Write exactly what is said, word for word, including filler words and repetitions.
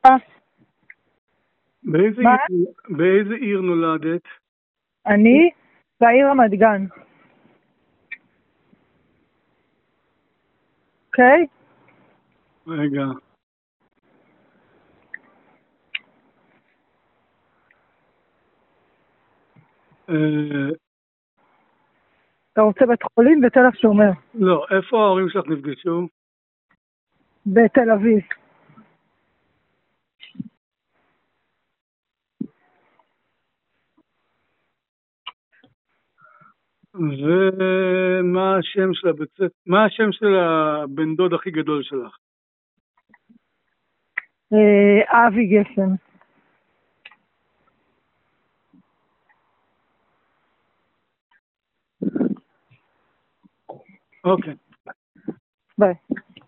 באיזה מה? עיר, באיזה עיר נולדת? אני בעיר רמת גן. אוקיי? רגע. אה, אתה רוצה בית חולים בתל השומר, לא, איפה ההורים שלך נפגשו? בתל אביב. ומה השם של הבית ספר? מה השם של הבן דוד הכי גדול שלך? אה, אבי גפן. אוקיי. ביי.